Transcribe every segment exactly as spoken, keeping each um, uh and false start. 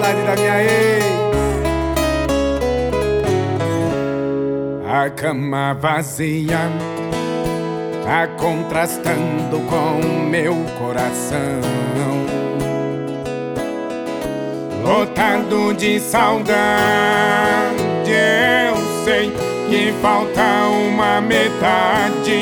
saudade da minha ex. A cama vazia tá contrastando com o meu coração, lotado de saudade. Eu sei que falta uma metade.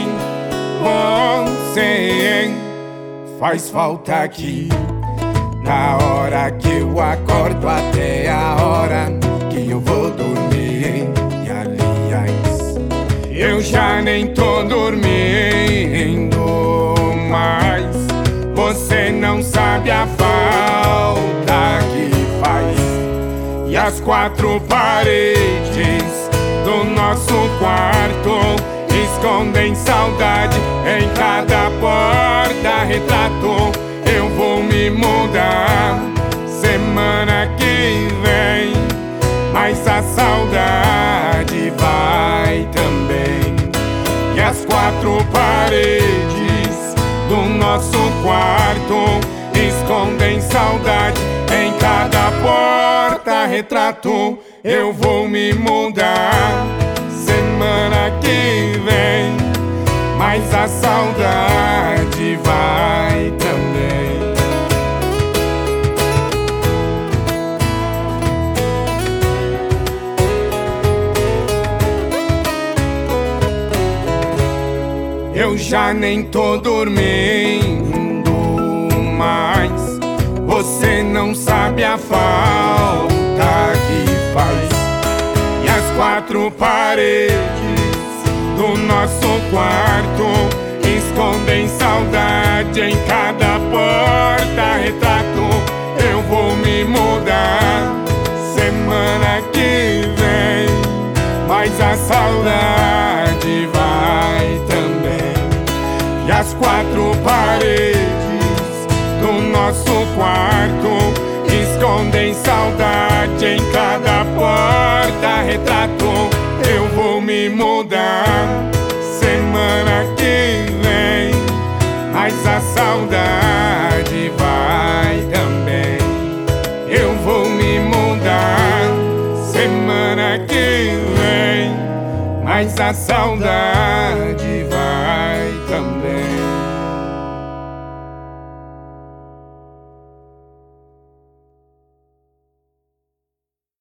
Você faz falta aqui, na hora que eu acordo até a hora que eu vou dormir. E aliás, eu já nem tô dormindo mais. Você não sabe a falta que faz. E as quatro paredes do nosso quarto escondem saudade. Em cada porta retrato. Eu vou me mudar semana que vem, mas a saudade vai também. E as quatro paredes do nosso quarto escondem saudade. Em cada porta retrato. Eu vou me mudar semana que vem, mas a saudade vai também. Eu já nem tô dormindo mais. Você não sabe a falta que faz. E as quatro paredes do nosso quarto escondem saudade. Em cada porta retrato. Eu vou me mudar semana que vem, mas a saudade vai também. E as quatro paredes do nosso quarto escondem saudade. Em cada porta retrato. Eu vou me mudar semana que vem, mas a saudade vai também. Eu vou me mudar semana que vem, mas a saudade